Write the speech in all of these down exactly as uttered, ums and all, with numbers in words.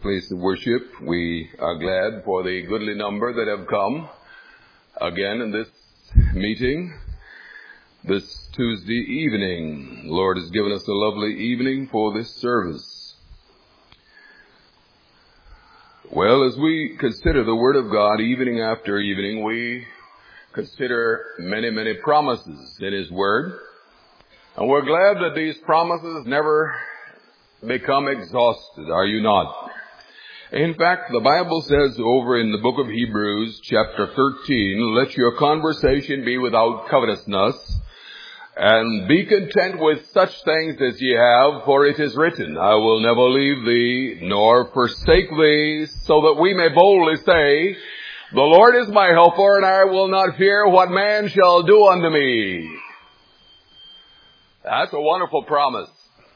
place of worship. We are glad for the goodly number that have come again in this meeting this Tuesday evening. The Lord has given us a lovely evening for this service. Well, as we consider the Word of God evening after evening, we consider many, many promises in His Word. And we're glad that these promises never become exhausted, are you not? In fact, the Bible says over in the book of Hebrews, chapter thirteen, let your conversation be without covetousness, and be content with such things as ye have, for it is written, I will never leave thee, nor forsake thee, so that we may boldly say, the Lord is my helper, and I will not fear what man shall do unto me. That's a wonderful promise.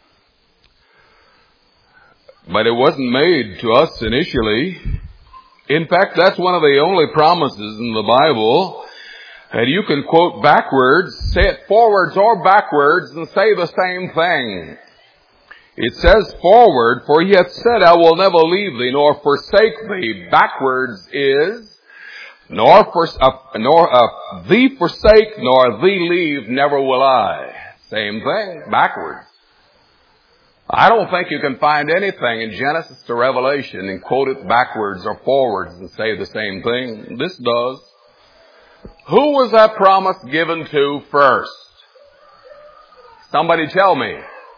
But it wasn't made to us initially. In fact, that's one of the only promises in the Bible. And you can quote backwards, say it forwards or backwards, and say the same thing. It says forward, for he hath said, I will never leave thee, nor forsake thee. Backwards is, nor, for, uh, nor uh, thee forsake, nor thee leave, never will I. Same thing, backwards. I don't think you can find anything in Genesis to Revelation and quote it backwards or forwards and say the same thing. This does. Who was that promise given to first? Somebody tell me.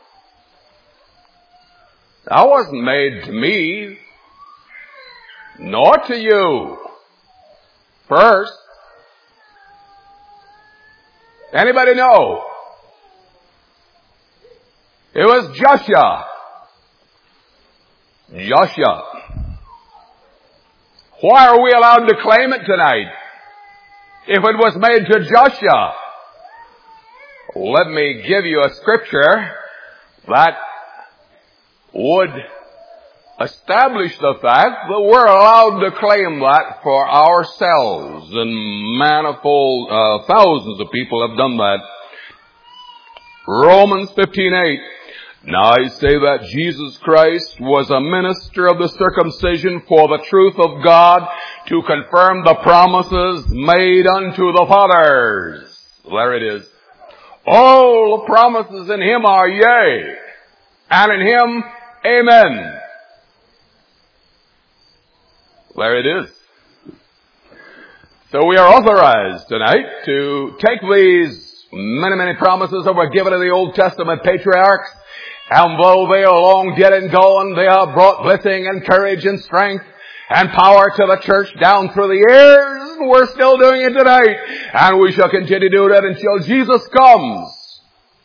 That wasn't made to me, nor to you. First. Anybody know? It was Joshua. Joshua. Why are we allowed to claim it tonight? If it was made to Joshua. Let me give you a scripture that would establish the fact that we're allowed to claim that for ourselves. And manifold, uh, thousands of people have done that. Romans fifteen eight. Now I say that Jesus Christ was a minister of the circumcision for the truth of God, to confirm the promises made unto the fathers. There it is. All the promises in Him are yea, and in Him, amen. There it is. So we are authorized tonight to take these many, many promises that were given to the Old Testament patriarchs, and though they are long dead and gone, they have brought blessing and courage and strength and power to the church down through the years. We're still doing it tonight, and we shall continue to do that until Jesus comes.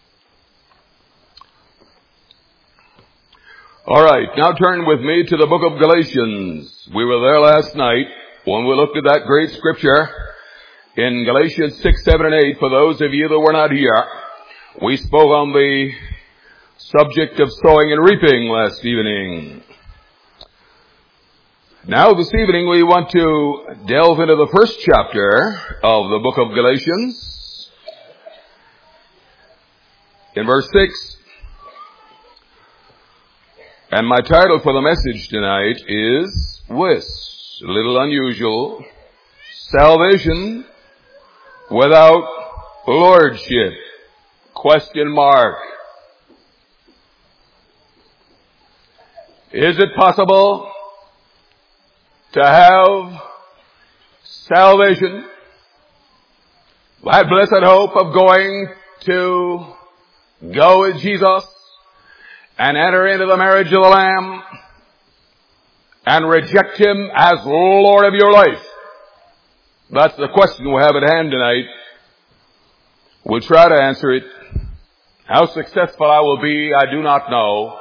All right, now turn with me to the book of Galatians. We were there last night when we looked at that great scripture in Galatians six, seven, and eight. For those of you that were not here, we spoke on the subject of sowing and reaping last evening. Now this evening we want to delve into the first chapter of the book of Galatians. In verse six. And my title for the message tonight is this, a little unusual, salvation without lordship, question mark. Is it possible to have salvation, that blessed hope of going to go with Jesus and enter into the marriage of the Lamb and reject Him as Lord of your life? That's the question we have at hand tonight. We'll try to answer it. How successful I will be, I do not know.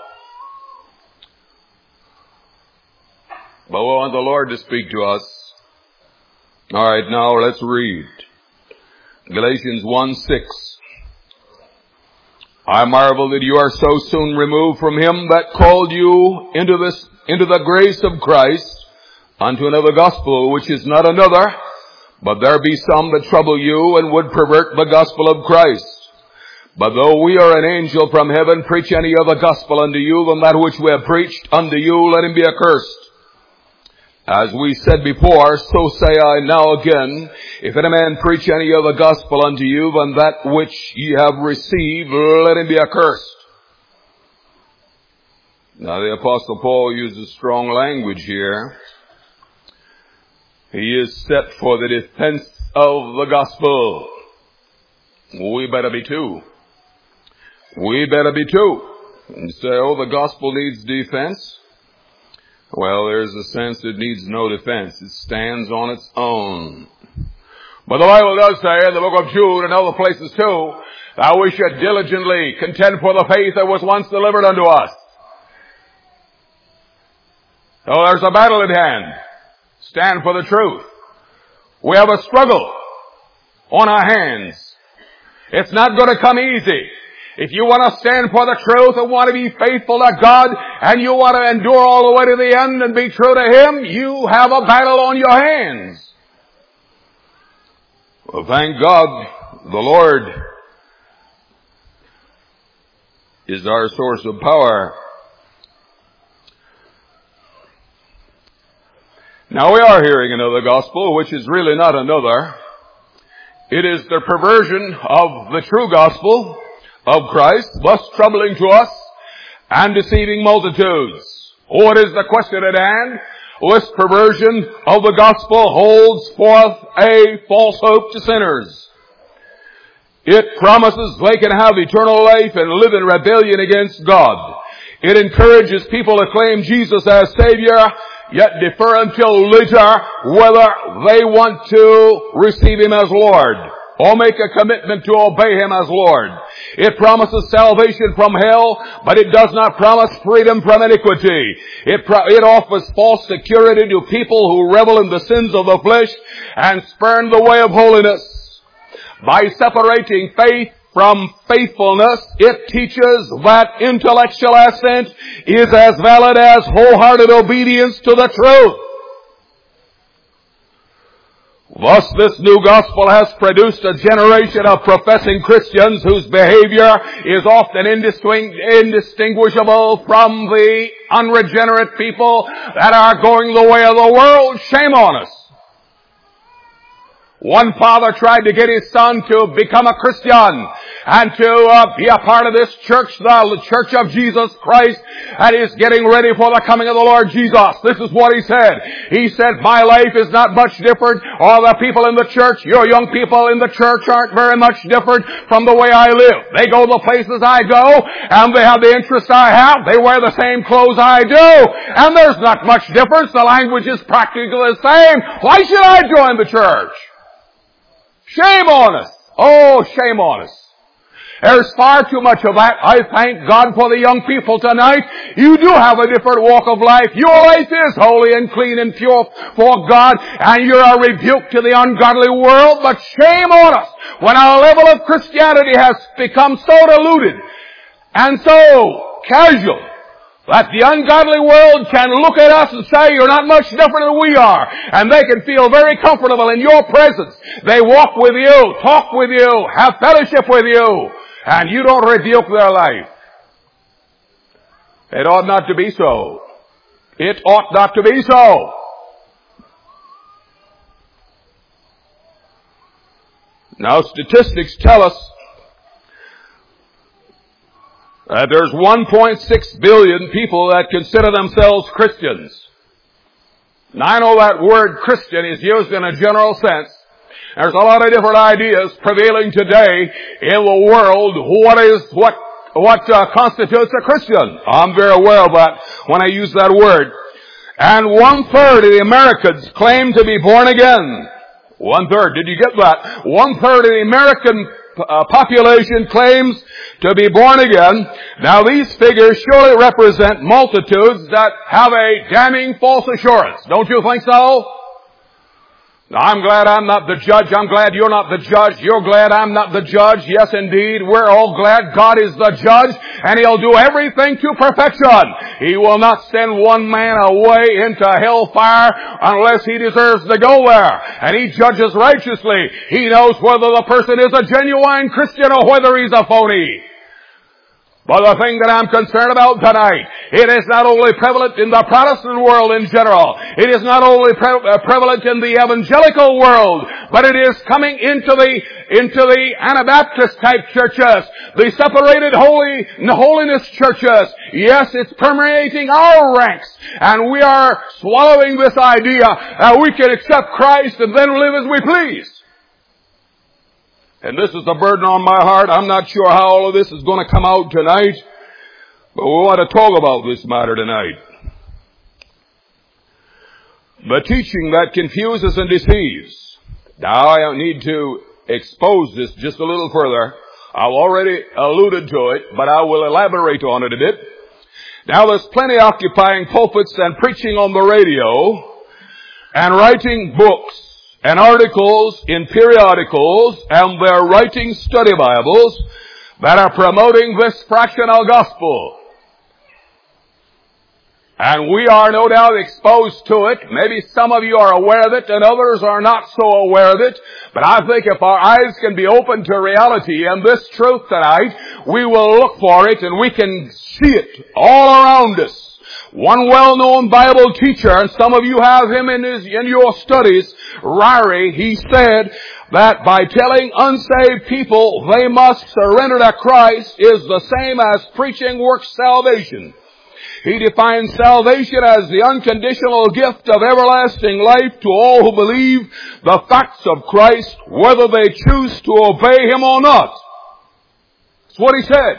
But we want the Lord to speak to us. All right, now let's read. Galatians one six. I marvel that you are so soon removed from Him that called you into this, into the grace of Christ, unto another gospel, which is not another, but there be some that trouble you and would pervert the gospel of Christ. But though we are an angel from heaven, preach any other gospel unto you than that which we have preached unto you, let him be accursed. As we said before, so say I now again, if any man preach any other gospel unto you than that which ye have received, let him be accursed. Now the Apostle Paul uses strong language here. He is set for the defense of the gospel. We better be too. We better be too. And say, oh, the gospel needs defense. Well, there's a sense it needs no defense. It stands on its own. But the Bible does say in the book of Jude and other places too, that we should diligently contend for the faith that was once delivered unto us. So there's a battle at hand. Stand for the truth. We have a struggle on our hands. It's not going to come easy. If you want to stand for the truth and want to be faithful to God and you want to endure all the way to the end and be true to Him, you have a battle on your hands. Well, thank God, the Lord is our source of power. Now we are hearing another gospel, which is really not another. It is the perversion of the true gospel of Christ, thus troubling to us and deceiving multitudes. What is the question at hand? This perversion of the gospel holds forth a false hope to sinners. It promises they can have eternal life and live in rebellion against God. It encourages people to claim Jesus as Savior, yet defer until later whether they want to receive Him as Lord or make a commitment to obey Him as Lord. It promises salvation from hell, but it does not promise freedom from iniquity. It, pro- it offers false security to people who revel in the sins of the flesh and spurn the way of holiness. By separating faith from faithfulness, it teaches that intellectual assent is as valid as wholehearted obedience to the truth. Thus, this new gospel has produced a generation of professing Christians whose behavior is often indistinguishable from the unregenerate people that are going the way of the world. Shame on us. One father tried to get his son to become a Christian and to uh, be a part of this church, the Church of Jesus Christ, and is getting ready for the coming of the Lord Jesus. This is what he said. He said, my life is not much different, or the people in the church, your young people in the church aren't very much different from the way I live. They go the places I go, and they have the interests I have. They wear the same clothes I do, and there's not much difference. The language is practically the same. Why should I join the church? Shame on us. Oh, shame on us. There's far too much of that. I thank God for the young people tonight. You do have a different walk of life. Your life is holy and clean and pure for God, and you're a rebuke to the ungodly world. But shame on us when our level of Christianity has become so diluted and so casual that the ungodly world can look at us and say, you're not much different than we are. And they can feel very comfortable in your presence. They walk with you, talk with you, have fellowship with you, and you don't rebuke their life. It ought not to be so. It ought not to be so. Now, statistics tell us Uh, there's one point six billion people that consider themselves Christians. Now, I know that word Christian is used in a general sense. There's a lot of different ideas prevailing today in the world. What is, what, what uh, constitutes a Christian? I'm very aware of that when I use that word. And one third of the Americans claim to be born again. One third. Did you get that? One third of the American uh, population claims to be born again. Now, these figures surely represent multitudes that have a damning false assurance. Don't you think so? I'm glad I'm not the judge. I'm glad you're not the judge. You're glad I'm not the judge. Yes, indeed. We're all glad God is the judge, and He'll do everything to perfection. He will not send one man away into hellfire unless he deserves to go there. And He judges righteously. He knows whether the person is a genuine Christian or whether he's a phony. But the thing that I'm concerned about tonight, it is not only prevalent in the Protestant world in general, it is not only pre- uh, prevalent in the evangelical world, but it is coming into the into the Anabaptist type churches, the separated holy holiness churches. Yes, it's permeating our ranks, and we are swallowing this idea that we can accept Christ and then live as we please. And this is a burden on my heart. I'm not sure how all of this is going to come out tonight, but we want to talk about this matter tonight. The teaching that confuses and deceives. Now I don't need to expose this just a little further. I've already alluded to it, but I will elaborate on it a bit. Now there's plenty occupying pulpits and preaching on the radio and writing books and articles in periodicals, and they're writing study Bibles that are promoting this fractional gospel. And we are no doubt exposed to it. Maybe some of you are aware of it and others are not so aware of it. But I think if our eyes can be open to reality and this truth tonight, we will look for it and we can see it all around us. One well-known Bible teacher, and some of you have him in his, in your studies, Ryrie, he said that by telling unsaved people they must surrender to Christ is the same as preaching works salvation. He defines salvation as the unconditional gift of everlasting life to all who believe the facts of Christ, whether they choose to obey Him or not. That's what he said.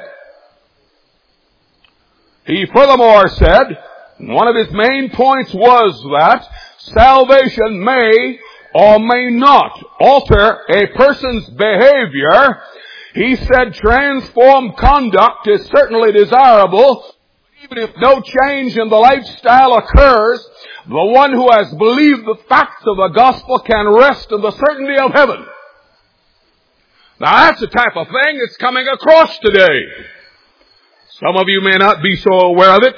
He furthermore said, one of his main points was that salvation may or may not alter a person's behavior. He said transformed conduct is certainly desirable. Even if no change in the lifestyle occurs, the one who has believed the facts of the gospel can rest in the certainty of heaven. Now that's the type of thing that's coming across today. Some of you may not be so aware of it.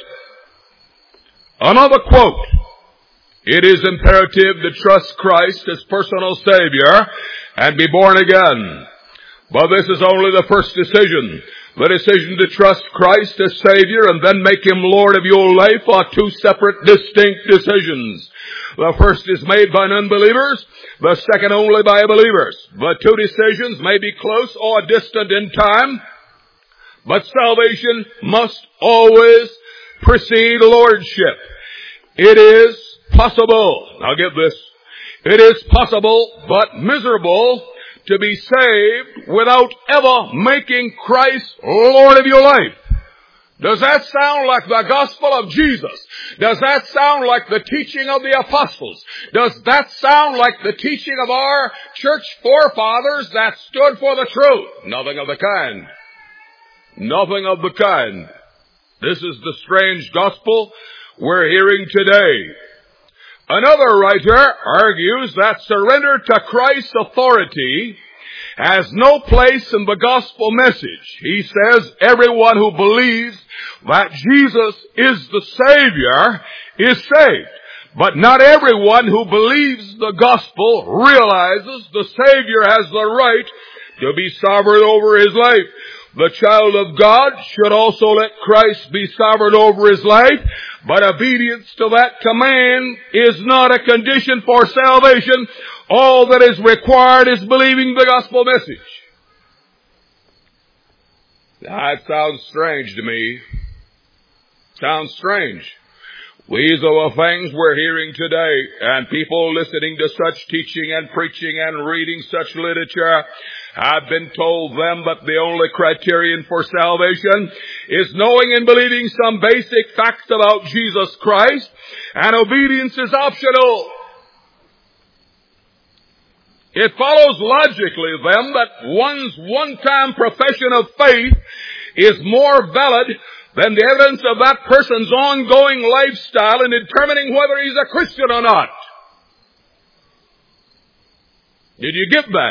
Another quote. It is imperative to trust Christ as personal Savior and be born again. But this is only the first decision. The decision to trust Christ as Savior and then make Him Lord of your life are two separate, distinct decisions. The first is made by unbelievers, the second only by believers. The two decisions may be close or distant in time, but salvation must always precede lordship. It is possible, now get this, it is possible but miserable to be saved without ever making Christ Lord of your life. Does that sound like the gospel of Jesus? Does that sound like the teaching of the apostles? Does that sound like the teaching of our church forefathers that stood for the truth? Nothing of the kind. Nothing of the kind. This is the strange gospel we're hearing today. Another writer argues that surrender to Christ's authority has no place in the gospel message. He says everyone who believes that Jesus is the Savior is saved. But not everyone who believes the gospel realizes the Savior has the right to be sovereign over his life. The child of God should also let Christ be sovereign over his life, but obedience to that command is not a condition for salvation. All that is required is believing the gospel message. That sounds strange to me. Sounds strange. These are the things we're hearing today, and people listening to such teaching and preaching and reading such literature have been told them that the only criterion for salvation is knowing and believing some basic facts about Jesus Christ, and obedience is optional. It follows logically, then, that one's one-time profession of faith is more valid than the evidence of that person's ongoing lifestyle in determining whether he's a Christian or not. Did you get that?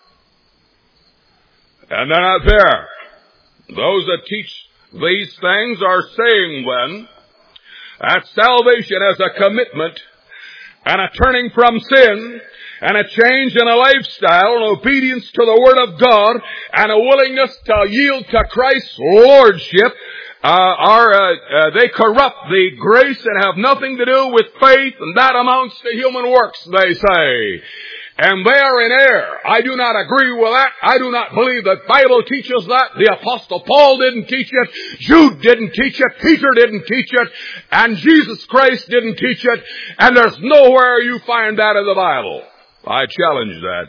And they're not there. Those that teach these things are saying then that salvation is a commitment and a turning from sin and a change in a lifestyle and obedience to the Word of God and a willingness to yield to Christ's Lordship. Uh, are, uh, uh, they corrupt the grace and have nothing to do with faith, and that amounts to human works, they say. And they are in error. I do not agree with that. I do not believe the Bible teaches that. The Apostle Paul didn't teach it. Jude didn't teach it. Peter didn't teach it. And Jesus Christ didn't teach it. And there's nowhere you find that in the Bible. I challenge that.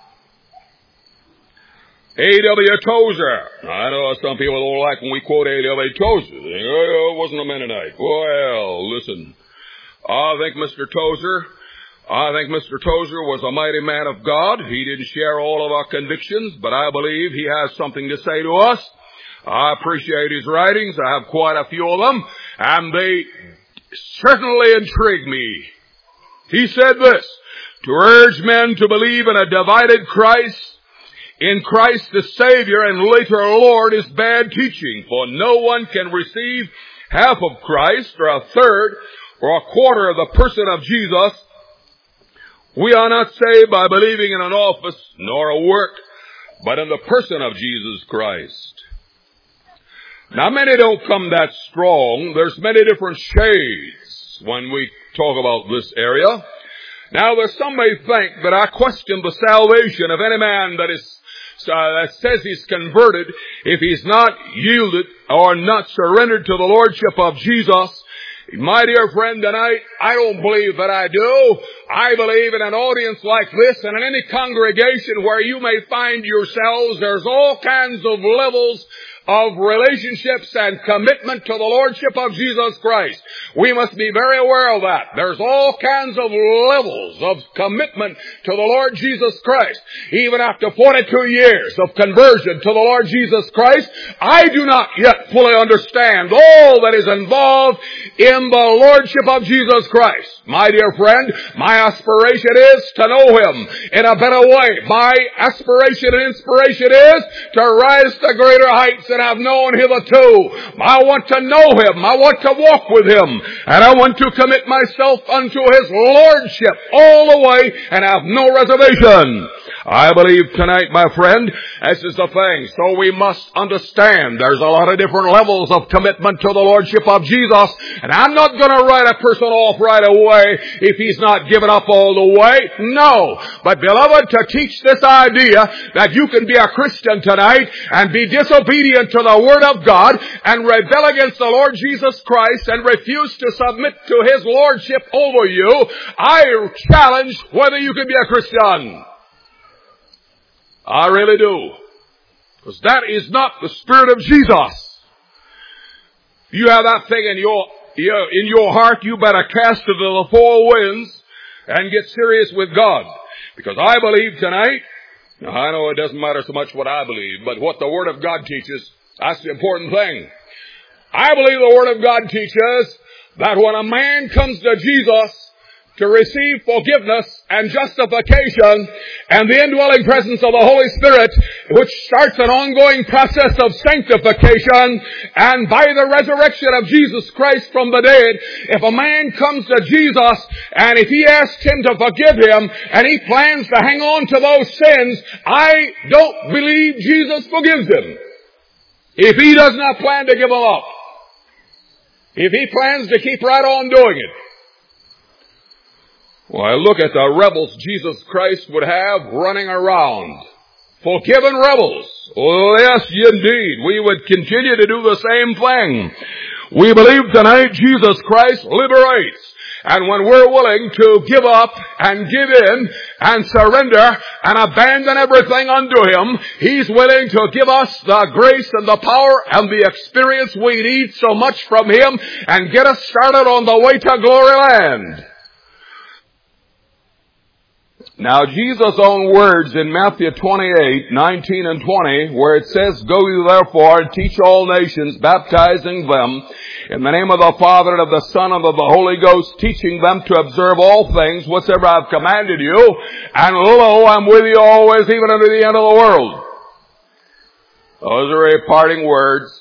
A W Tozer. I know some people don't like when we quote A W Tozer. They think, oh, it wasn't a Mennonite. Well, listen. I think Mister Tozer... I think Mister Tozer was a mighty man of God. He didn't share all of our convictions, but I believe he has something to say to us. I appreciate his writings. I have quite a few of them, and they certainly intrigue me. He said this, to urge men to believe in a divided Christ, in Christ the Savior and later Lord, is bad teaching, for no one can receive half of Christ or a third or a quarter of the person of Jesus. We are not saved by believing in an office nor a work, but in the person of Jesus Christ. Now, many don't come that strong. There's many different shades when we talk about this area. Now, there's some may think that I question the salvation of any man that is uh, that says he's converted if he's not yielded or not surrendered to the Lordship of Jesus. My dear friend, tonight, I don't believe that I do. I believe in an audience like this and in any congregation where you may find yourselves, there's all kinds of levels of relationships and commitment to the Lordship of Jesus Christ. We must be very aware of that. There's all kinds of levels of commitment to the Lord Jesus Christ. Even after forty-two years of conversion to the Lord Jesus Christ, I do not yet fully understand all that is involved in the Lordship of Jesus Christ. My dear friend, my aspiration is to know Him in a better way. My aspiration and inspiration is to rise to greater heights than I've known hitherto. I want to know Him. I want to walk with Him. And I want to commit myself unto His Lordship all the way and have no reservation. I believe tonight, my friend, this is the thing. So we must understand there's a lot of different levels of commitment to the Lordship of Jesus. And I'm not going to write a person off right away if he's not given up all the way. No. But beloved, to teach this idea that you can be a Christian tonight and be disobedient to the Word of God and rebel against the Lord Jesus Christ and refuse to submit to His Lordship over you, I challenge whether you can be a Christian. I really do. Because that is not the Spirit of Jesus. If you have that thing in your, in your heart, you better cast it to the four winds and get serious with God. Because I believe tonight, now I know it doesn't matter so much what I believe, but what the Word of God teaches, that's the important thing. I believe the Word of God teaches that when a man comes to Jesus to receive forgiveness and justification and the indwelling presence of the Holy Spirit, which starts an ongoing process of sanctification, and by the resurrection of Jesus Christ from the dead, if a man comes to Jesus and if he asks Him to forgive him and he plans to hang on to those sins, I don't believe Jesus forgives him. If he does not plan to give them up. If he plans to keep right on doing it. Well, I look at the rebels Jesus Christ would have running around. Forgiven rebels. Oh, yes, indeed. We would continue to do the same thing. We believe tonight Jesus Christ liberates. And when we're willing to give up and give in and surrender and abandon everything unto Him, He's willing to give us the grace and the power and the experience we need so much from Him and get us started on the way to glory land. Now Jesus' own words in Matthew twenty-eight, nineteen and twenty, where it says, "Go you therefore and teach all nations, baptizing them in the name of the Father and of the Son and of the Holy Ghost, teaching them to observe all things whatsoever I have commanded you. And lo, I'm with you always, even unto the end of the world." Those are a parting words.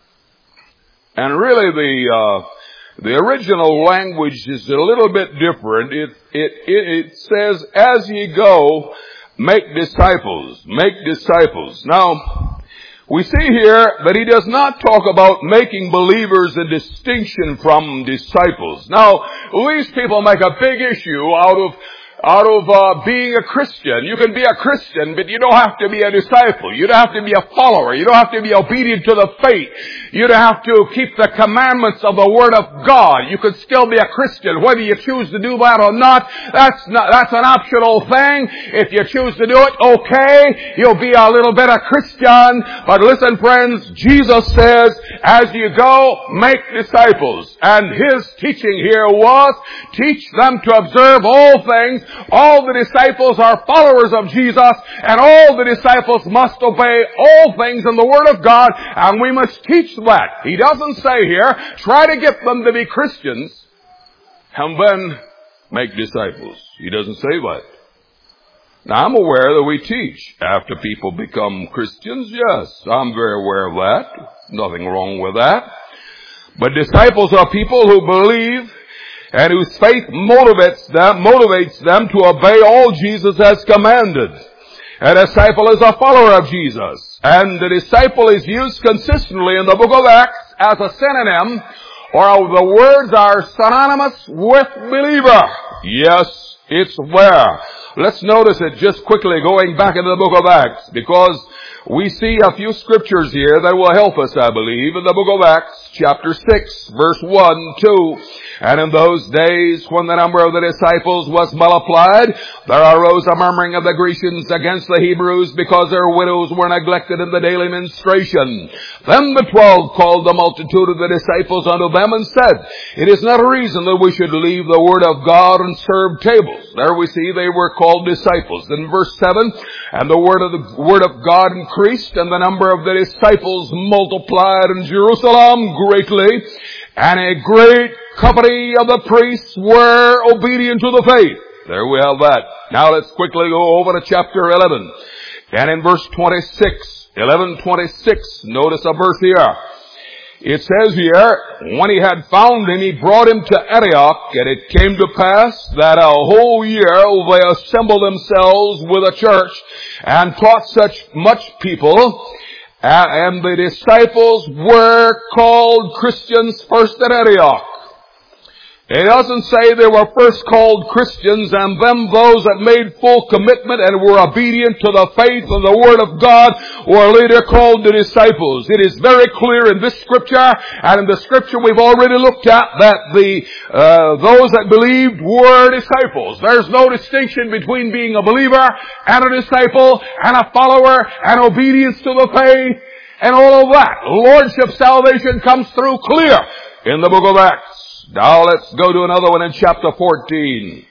And really the, uh, the original language is a little bit different. It, it, it, it says, "As ye go, make disciples, make disciples." Now, we see here that he does not talk about making believers a distinction from disciples. Now, these people make a big issue out of out of uh, being a Christian. You can be a Christian, but you don't have to be a disciple. You don't have to be a follower. You don't have to be obedient to the faith. You don't have to keep the commandments of the Word of God. You can still be a Christian, whether you choose to do that or not. That's not, that's an optional thing. If you choose to do it, okay, you'll be a little bit a Christian. But listen, friends, Jesus says, "As you go, make disciples." And His teaching here was, teach them to observe all things. All the disciples are followers of Jesus, and all the disciples must obey all things in the Word of God, and we must teach that. He doesn't say here, try to get them to be Christians, and then make disciples. He doesn't say that. Now, I'm aware that we teach after people become Christians. Yes, I'm very aware of that. Nothing wrong with that. But disciples are people who believe and whose faith motivates them, motivates them to obey all Jesus has commanded. A disciple is a follower of Jesus. And the disciple is used consistently in the book of Acts as a synonym, or the words are synonymous with believer. Yes, it's there. Let's notice it just quickly going back into the book of Acts, because we see a few scriptures here that will help us, I believe, in the book of Acts, chapter six, verse one, two. "And in those days, when the number of the disciples was multiplied, there arose a murmuring of the Grecians against the Hebrews, because their widows were neglected in the daily ministration. Then the twelve called the multitude of the disciples unto them, and said, It is not reason that we should leave the word of God and serve tables." There we see they were called disciples. In verse seven, "And the word of the word of God increased, and the number of the disciples multiplied in Jerusalem greatly, and a great company of the priests were obedient to the faith." There we have that. Now let's quickly go over to chapter eleven. And in verse twenty-six, eleven twenty-six, notice a verse here. It says here, "When he had found him, he brought him to Antioch, and it came to pass that a whole year they assembled themselves with a church, and taught such much people, and the disciples were called Christians first at Antioch." It doesn't say they were first called Christians and then those that made full commitment and were obedient to the faith of the Word of God were later called the disciples. It is very clear in this scripture and in the scripture we've already looked at that the uh, those that believed were disciples. There's no distinction between being a believer and a disciple and a follower and obedience to the faith and all of that. Lordship salvation comes through clear in the book of Acts. Now let's go to another one in chapter fourteen.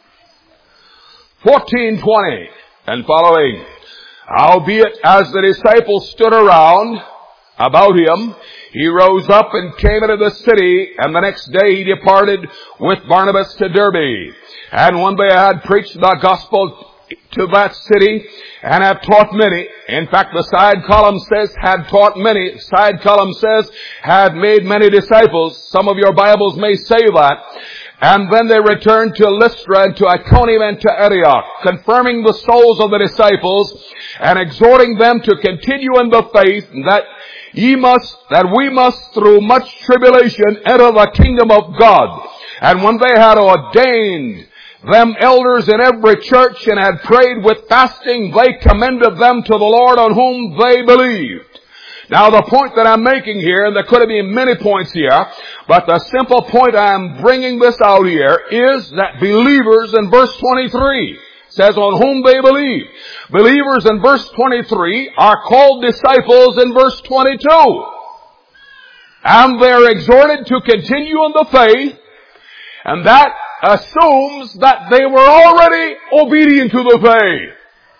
fourteen twenty and following. "Howbeit, as the disciples stood around about him, he rose up and came into the city, and the next day he departed with Barnabas to Derbe. And when they had preached the gospel to that city, and have taught many," in fact the side column says had taught many, side column says had made many disciples. Some of your Bibles may say that. "And then they returned to Lystra and to Iconium and to Antioch, confirming the souls of the disciples, and exhorting them to continue in the faith, that ye must, that we must through much tribulation enter the kingdom of God. And when they had ordained them elders in every church and had prayed with fasting, they commended them to the Lord on whom they believed." Now the point that I'm making here, and there could have been many points here, but the simple point I'm bringing this out here is that believers in verse twenty-three says on whom they believe. Believers in verse twenty-three are called disciples in verse twenty-two. And they're exhorted to continue in the faith, and that assumes that they were already obedient to the faith.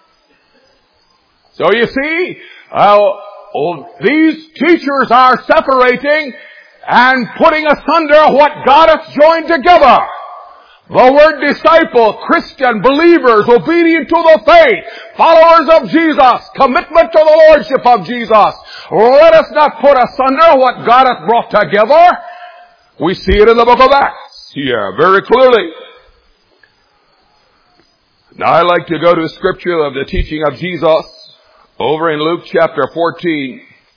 So you see, uh, oh, these teachers are separating and putting asunder what God hath joined together. The word disciple, Christian, believers, obedient to the faith, followers of Jesus, commitment to the Lordship of Jesus. Let us not put asunder what God hath brought together. We see it in the book of Acts here very clearly. Now I like to go to scripture of the teaching of Jesus over in Luke chapter fourteen.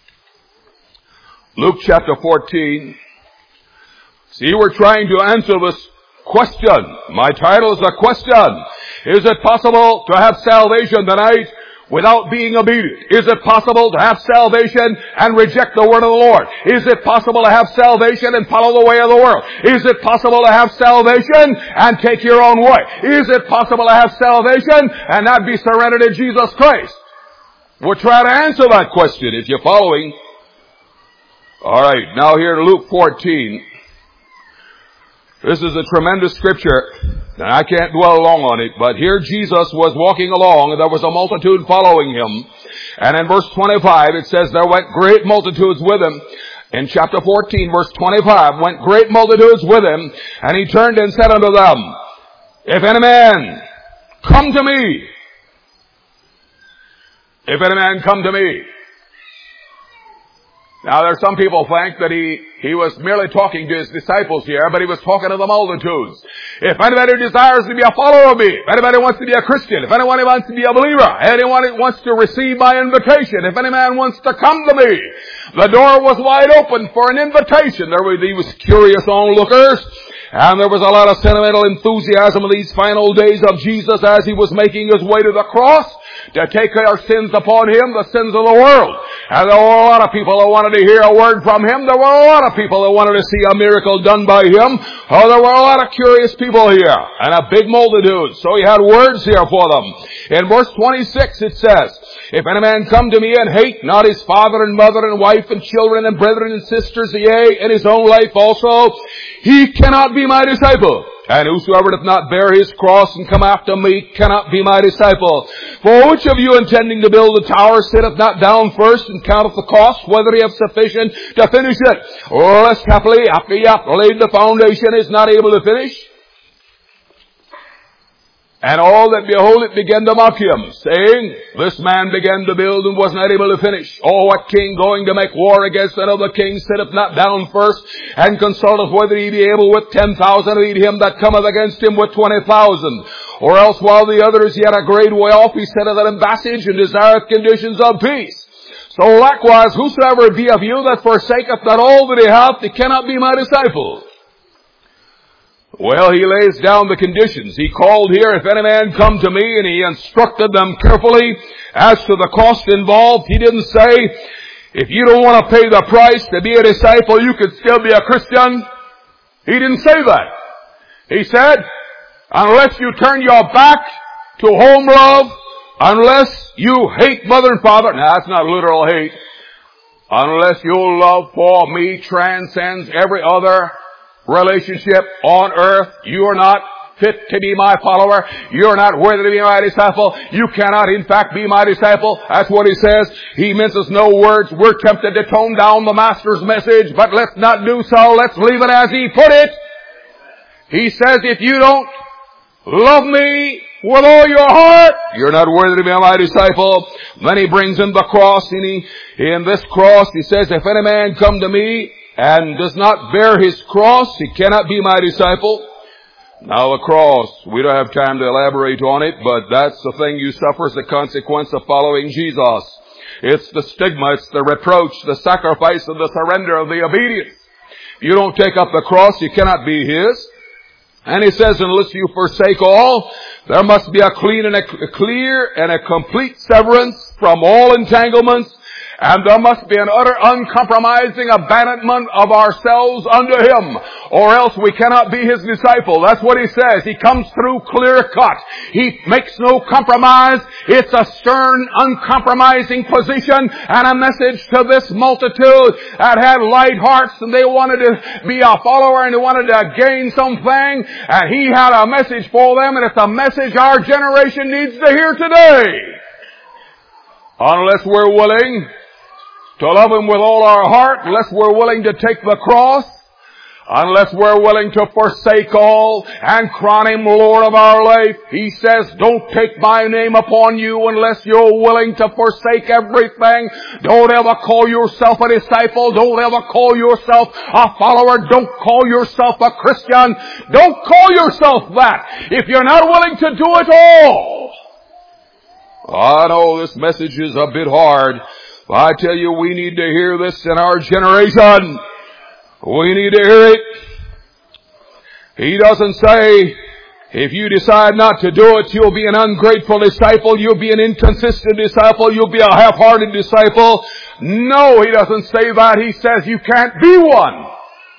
Luke chapter fourteen. See, we're trying to answer this question. My title is a question. Is it possible to have salvation tonight without being obedient? Is it possible to have salvation and reject the word of the Lord? Is it possible to have salvation and follow the way of the world? Is it possible to have salvation and take your own way? Is it possible to have salvation and not be surrendered to Jesus Christ? We'll try to answer that question if you're following. All right, now here in Luke fourteen. This is a tremendous scripture, and I can't dwell long on it, but here Jesus was walking along, and there was a multitude following him. And in verse twenty-five, it says, there went great multitudes with him. In chapter fourteen, verse twenty-five, went great multitudes with him, and he turned and said unto them, if any man come to me, if any man come to me. Now there's some people think that he, he was merely talking to his disciples here, but he was talking to the multitudes. If anybody desires to be a follower of me, if anybody wants to be a Christian, if anyone wants to be a believer, anyone wants to receive my invitation, if any man wants to come to me, the door was wide open for an invitation. There were these curious onlookers, and there was a lot of sentimental enthusiasm in these final days of Jesus as he was making his way to the cross to take our sins upon him, the sins of the world. And there were a lot of people that wanted to hear a word from him. There were a lot of people that wanted to see a miracle done by him. Oh, there were a lot of curious people here, and a big multitude. So he had words here for them. In verse twenty-six it says, if any man come to me and hate not his father and mother and wife and children and brethren and sisters, yea, and his own life also, he cannot be my disciple. And whosoever doth not bear his cross and come after me cannot be my disciple. For which of you intending to build a tower sitteth not down first and counteth the cost, whether he have sufficient to finish it? Or lest happily after he hath laid the foundation is not able to finish? And all that behold it began to mock him, saying, this man began to build and was not able to finish. Oh, what king going to make war against another king sitteth not down first, and consulteth whether he be able with ten thousand to meet him that cometh against him with twenty thousand? Or else while the other is yet a great way off, he setteth an embassage and desireth conditions of peace. So likewise, whosoever be of you that forsaketh not all that he hath, he cannot be my disciple. Well, he lays down the conditions. He called here, if any man come to me, and he instructed them carefully as to the cost involved. He didn't say, if you don't want to pay the price to be a disciple, you could still be a Christian. He didn't say that. He said, unless you turn your back to home love, unless you hate mother and father, now that's not literal hate, unless your love for me transcends every other relationship on earth, you are not fit to be my follower. You are not worthy to be my disciple. You cannot, in fact, be my disciple. That's what he says. He minces no words. We're tempted to tone down the Master's message, but let's not do so. Let's leave it as he put it. He says, if you don't love me with all your heart, you're not worthy to be my disciple. Then he brings in the cross, and he, in this cross, he says, if any man come to me and does not bear his cross, he cannot be my disciple. Now the cross, we don't have time to elaborate on it, but that's the thing you suffer as a consequence of following Jesus. It's the stigma, it's the reproach, the sacrifice of the surrender of the obedience. If you don't take up the cross, you cannot be his. And he says, unless you forsake all, there must be a clean and a clear and a complete severance from all entanglements And there must be an utter uncompromising abandonment of ourselves unto Him, or else we cannot be His disciple. That's what He says. He comes through clear cut. He makes no compromise. It's a stern, uncompromising position and a message to this multitude that had light hearts and they wanted to be a follower and they wanted to gain something. And He had a message for them, and it's a message our generation needs to hear today. Unless we're willing to love Him with all our heart, unless we're willing to take the cross, unless we're willing to forsake all and crown Him Lord of our life. He says, don't take my name upon you unless you're willing to forsake everything. Don't ever call yourself a disciple. Don't ever call yourself a follower. Don't call yourself a Christian. Don't call yourself that if you're not willing to do it all. I know this message is a bit hard. I tell you, we need to hear this in our generation. We need to hear it. He doesn't say, if you decide not to do it, you'll be an ungrateful disciple, you'll be an inconsistent disciple, you'll be a half-hearted disciple. No, He doesn't say that. He says you can't be one.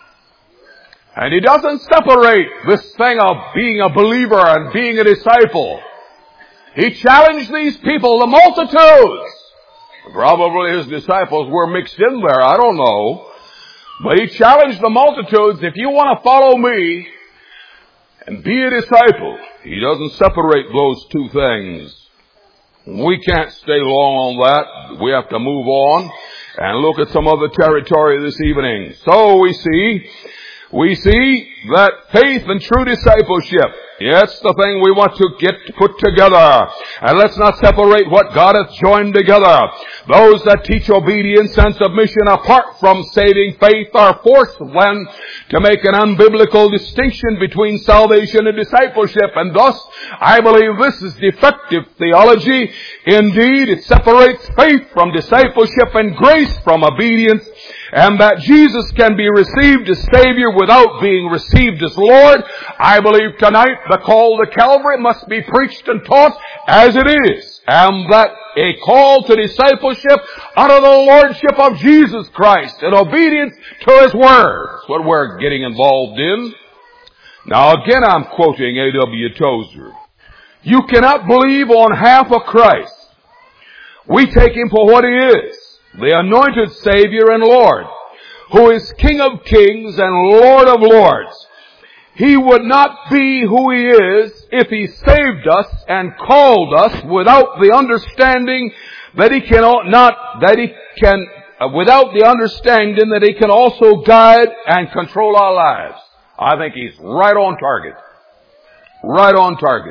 And He doesn't separate this thing of being a believer and being a disciple. He challenged these people, the multitudes. Probably His disciples were mixed in there, I don't know. But He challenged the multitudes, if you want to follow Me and be a disciple, He doesn't separate those two things. We can't stay long on that. We have to move on and look at some other territory this evening. So we see, we see that faith and true discipleship, yes, the thing we want to get put together. And let's not separate what God hath joined together. Those that teach obedience and submission apart from saving faith are forced then to make an unbiblical distinction between salvation and discipleship. And thus, I believe this is defective theology. Indeed, it separates faith from discipleship and grace from obedience. And that Jesus can be received as Savior without being received as Lord. I believe tonight the call to Calvary must be preached and taught as it is. And that a call to discipleship under the Lordship of Jesus Christ and obedience to His Word. That's what we're getting involved in. Now again, I'm quoting A W Tozer. You cannot believe on half of Christ. We take Him for what He is. The anointed Savior and Lord, who is King of kings and Lord of lords. He would not be who He is if He saved us and called us without the understanding that He cannot not, that He can, uh, without the understanding that He can also guide and control our lives. I think He's right on target. Right on target.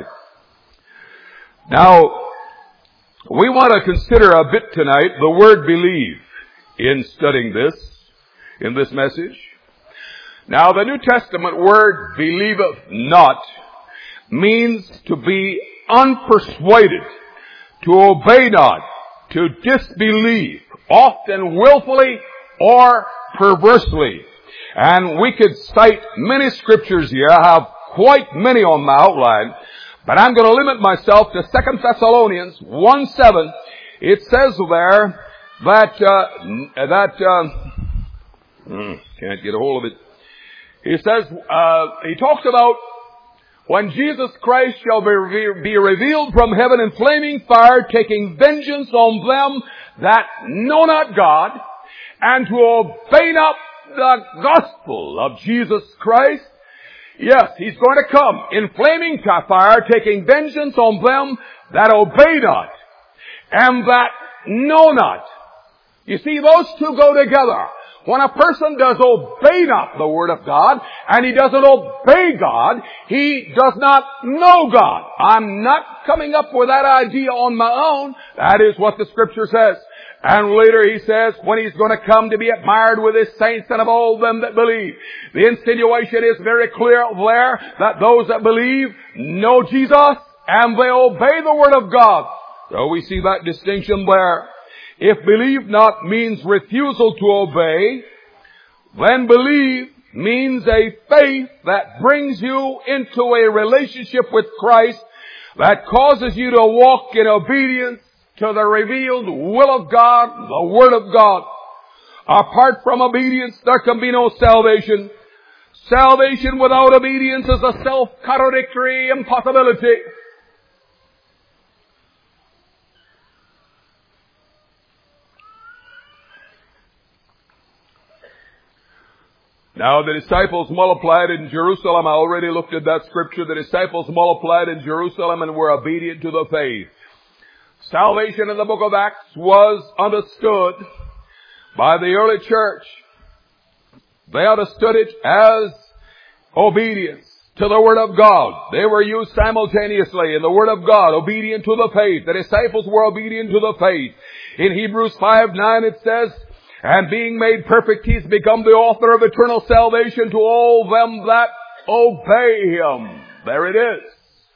Now, we want to consider a bit tonight the word believe in studying this, in this message. Now, the New Testament word believeth not means to be unpersuaded, to obey not, to disbelieve, often willfully or perversely. And we could cite many scriptures here. I have quite many on my outline. But I'm going to limit myself to Second Thessalonians one seven. It says there that, uh, that, uh, can't get a hold of it. He says, uh, he talks about when Jesus Christ shall be, be revealed from heaven in flaming fire, taking vengeance on them that know not God, and to obey not the gospel of Jesus Christ. Yes, He's going to come in flaming fire, taking vengeance on them that obey not and that know not. You see, those two go together. When a person does obey not the Word of God, and he doesn't obey God, he does not know God. I'm not coming up with that idea on my own. That is what the Scripture says. And later He says, when He's going to come to be admired with His saints and of all them that believe. The insinuation is very clear there that those that believe know Jesus and they obey the Word of God. So we see that distinction there. If believe not means refusal to obey, then believe means a faith that brings you into a relationship with Christ that causes you to walk in obedience to the revealed will of God, the Word of God. Apart from obedience, there can be no salvation. Salvation without obedience is a self-contradictory impossibility. Now the disciples multiplied in Jerusalem. I already looked at that scripture. The disciples multiplied in Jerusalem and were obedient to the faith. Salvation in the book of Acts was understood by the early church. They understood it as obedience to the Word of God. They were used simultaneously in the Word of God, obedient to the faith. The disciples were obedient to the faith. In Hebrews five nine it says, and being made perfect, He's become the author of eternal salvation to all them that obey Him. There it is.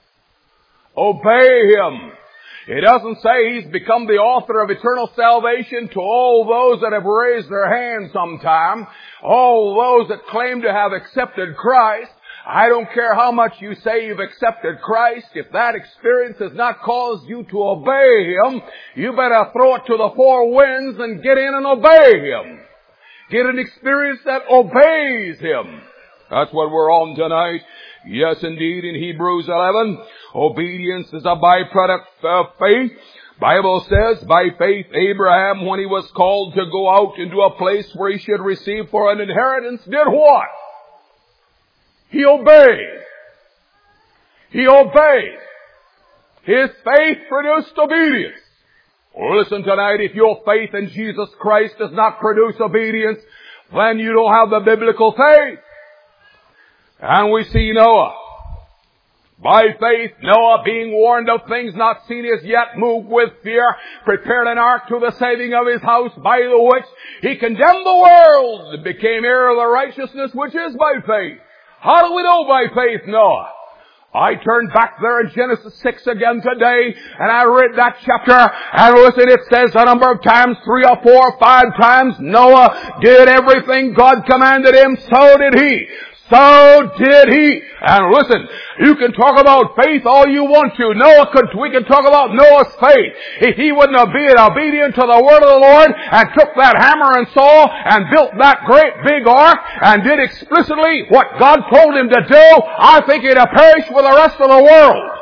Obey Him. It doesn't say He's become the author of eternal salvation to all those that have raised their hand sometime, all those that claim to have accepted Christ. I don't care how much you say you've accepted Christ. If that experience has not caused you to obey Him, you better throw it to the four winds and get in and obey Him. Get an experience that obeys Him. That's what we're on tonight. Yes, indeed, in Hebrews eleven, obedience is a byproduct of faith. Bible says, by faith Abraham, when he was called to go out into a place where he should receive for an inheritance, did what? He obeyed. He obeyed. His faith produced obedience. Listen tonight, if your faith in Jesus Christ does not produce obedience, then you don't have the biblical faith. And we see Noah. By faith, Noah, being warned of things not seen as yet, moved with fear, prepared an ark to the saving of his house, by the which he condemned the world and became heir of the righteousness which is by faith. How do we know by faith, Noah? I turned back there in Genesis six again today, and I read that chapter, and listen, it says a number of times, three or four or five times, Noah did everything God commanded him, so did he. So did he. And listen, you can talk about faith all you want to. Noah could, we can talk about Noah's faith. If he wouldn't have been obedient to the word of the Lord and took that hammer and saw and built that great big ark and did explicitly what God told him to do, I think he'd have perished with the rest of the world.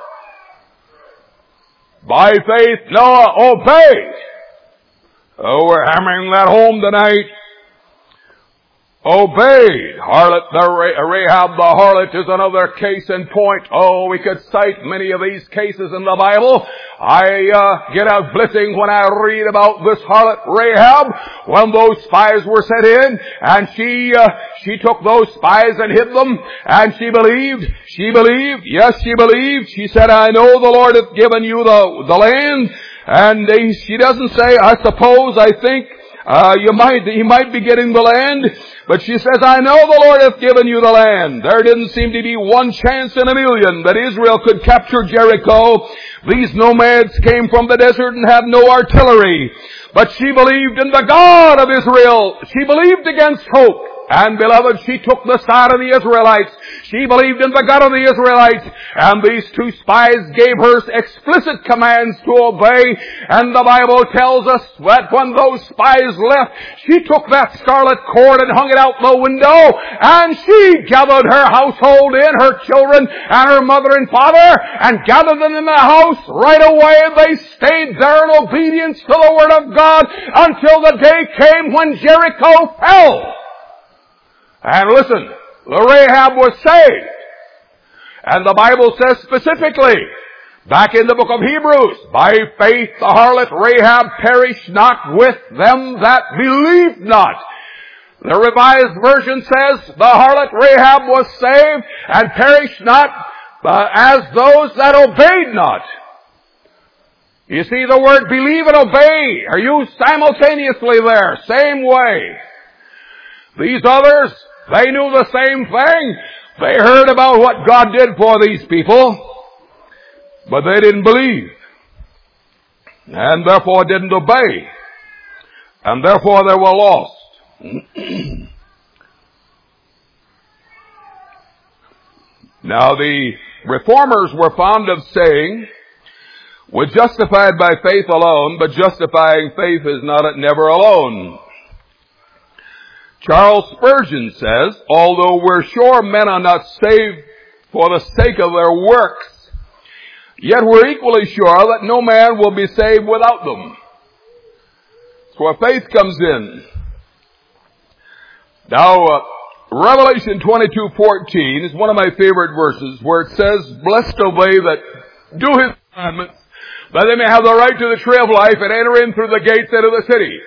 By faith, Noah obeyed. Oh, we're hammering that home tonight. Obeyed. Harlot, the Rahab the harlot is another case in point. Oh, we could cite many of these cases in the Bible. I uh, get a blessing when I read about this harlot Rahab, when those spies were sent in, and she uh, she took those spies and hid them, and she believed. She believed. Yes, she believed. She said, I know the Lord hath given you the, the land. And they, she doesn't say, I suppose, I think, Uh, you might, he might be getting the land, but she says, I know the Lord hath given you the land. There didn't seem to be one chance in a million that Israel could capture Jericho. These nomads came from the desert and had no artillery. But she believed in the God of Israel. She believed against hope. And beloved, she took the side of the Israelites. She believed in the God of the Israelites. And these two spies gave her explicit commands to obey. And the Bible tells us that when those spies left, she took that scarlet cord and hung it out the window. And she gathered her household in, her children and her mother and father, and gathered them in the house. Right away they stayed there in obedience to the Word of God until the day came when Jericho fell. And listen, the Rahab was saved. And the Bible says specifically, back in the book of Hebrews, by faith the harlot Rahab perished not with them that believed not. The Revised Version says the harlot Rahab was saved and perished not uh, as those that obeyed not. You see, the word believe and obey are used simultaneously there, same way. These others, they knew the same thing. They heard about what God did for these people, but they didn't believe, and therefore didn't obey, and therefore they were lost. Now the reformers were fond of saying, We're justified by faith alone, but justifying faith is not never alone. Charles Spurgeon says, although we're sure men are not saved for the sake of their works, yet we're equally sure that no man will be saved without them. That's where faith comes in. Now, uh, Revelation twenty-two fourteen is one of my favorite verses where it says, blessed are they that do His commandments, that they may have the right to the tree of life and enter in through the gates into the city.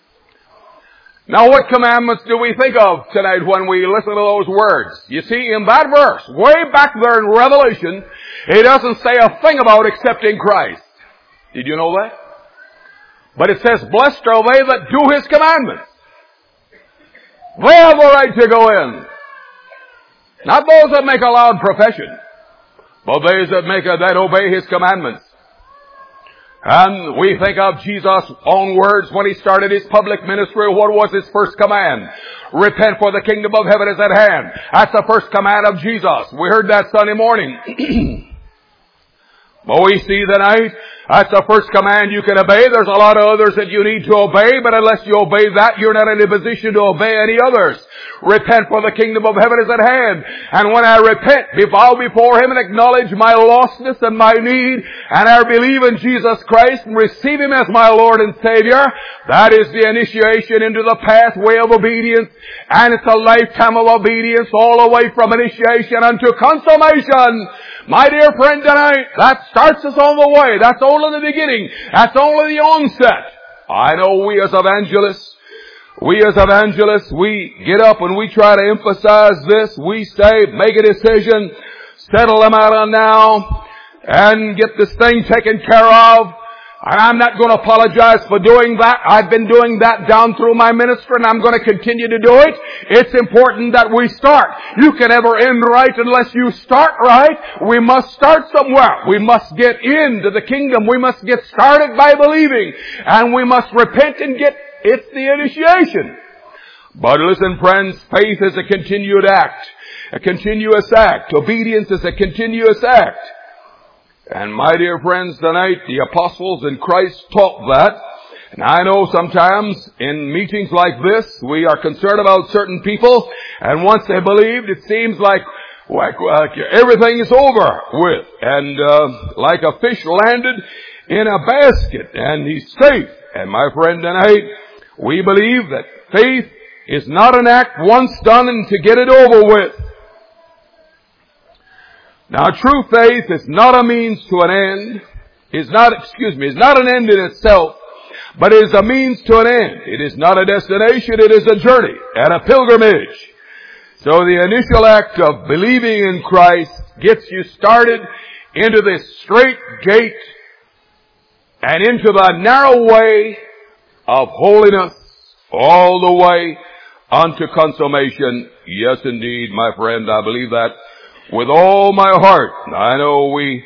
Now what commandments do we think of tonight when we listen to those words? You see, in that verse, way back there in Revelation, it doesn't say a thing about accepting Christ. Did you know that? But it says, blessed are they that do His commandments. They have the right to go in. Not those that make a loud profession, but those that make a, that obey His commandments. And we think of Jesus' own words when He started His public ministry. What was His first command? Repent, for the kingdom of heaven is at hand. That's the first command of Jesus. We heard that Sunday morning. But we see tonight, that's the first command you can obey. There's a lot of others that you need to obey, but unless you obey that, you're not in a position to obey any others. Repent, for the kingdom of heaven is at hand. And when I repent, bow before Him and acknowledge my lostness and my need, and I believe in Jesus Christ and receive Him as my Lord and Savior, that is the initiation into the pathway of obedience. And it's a lifetime of obedience all the way from initiation unto consummation. My dear friend, tonight, that starts us on the way. That's only the beginning. That's only the onset. I know we as evangelists, we as evangelists, we get up and we try to emphasize this. We say, make a decision, settle them out on now, and get this thing taken care of. And I'm not going to apologize for doing that. I've been doing that down through my ministry, and I'm going to continue to do it. It's important that we start. You can never end right unless you start right. We must start somewhere. We must get into the kingdom. We must get started by believing. And we must repent and get, it's the initiation. But listen, friends, faith is a continued act. A continuous act. Obedience is a continuous act. And my dear friends, tonight the apostles in Christ taught that. And I know sometimes in meetings like this, we are concerned about certain people. And once they believed, it seems like, like, like everything is over with. And uh, like a fish landed in a basket and he's safe. And my friend, tonight we believe that faith is not an act once done and to get it over with. Now, true faith is not a means to an end. Is not, excuse me, is not an end in itself, but is a means to an end. It is not a destination, it is a journey and a pilgrimage. So the initial act of believing in Christ gets you started into this straight gate and into the narrow way of holiness all the way unto consummation. Yes, indeed, my friend, I believe that with all my heart. I know we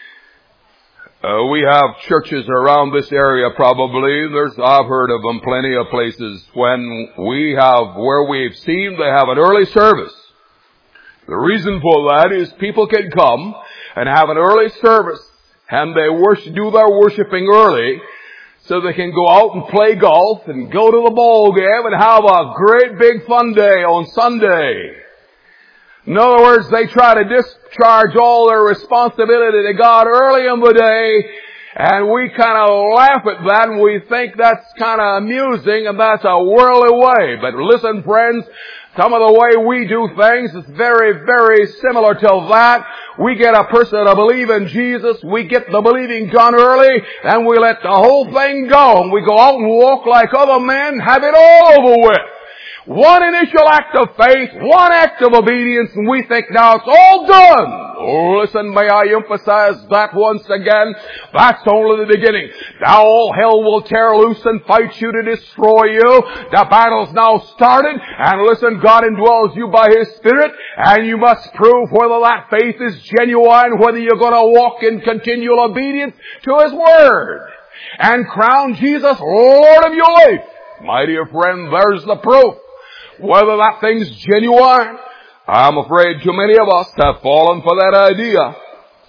uh, we have churches around this area probably. There's I've heard of them plenty of places when we have where we've seen they have an early service. The reason for that is people can come and have an early service and they worship, do their worshiping early so they can go out and play golf and go to the ball game and have a great big fun day on Sunday. In other words, they try to discharge all their responsibility to God early in the day, and we kind of laugh at that, and we think that's kind of amusing, and that's a worldly way. But listen, friends, some of the way we do things is very, very similar to that. We get a person to believe in Jesus, we get the believing done early, and we let the whole thing go, and we go out and walk like other men, have it all over with. One initial act of faith, one act of obedience, and we think now it's all done. Oh, listen, may I emphasize that once again? That's only the beginning. Now all hell will tear loose and fight you to destroy you. The battle's now started, and listen, God indwells you by His Spirit, and you must prove whether that faith is genuine, whether you're going to walk in continual obedience to His Word, and crown Jesus Lord of your life. My dear friend, there's the proof. Whether that thing's genuine, I'm afraid too many of us have fallen for that idea.